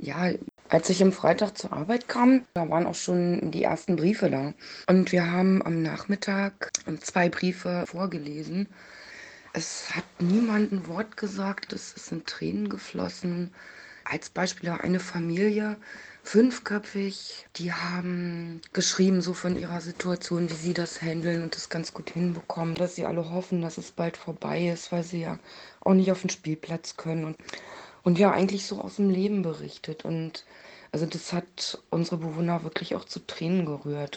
Ja, als ich am Freitag zur Arbeit kam, da waren auch schon die ersten Briefe da. Und wir haben am Nachmittag 2 Briefe vorgelesen. Es hat niemand ein Wort gesagt, es sind Tränen geflossen. Als Beispiel eine Familie, fünfköpfig, die haben geschrieben so von ihrer Situation, wie sie das handeln und das ganz gut hinbekommen, dass sie alle hoffen, dass es bald vorbei ist, weil sie ja auch nicht auf den Spielplatz können und ja, eigentlich so aus dem Leben berichtet. Und also das hat unsere Bewohner wirklich auch zu Tränen gerührt.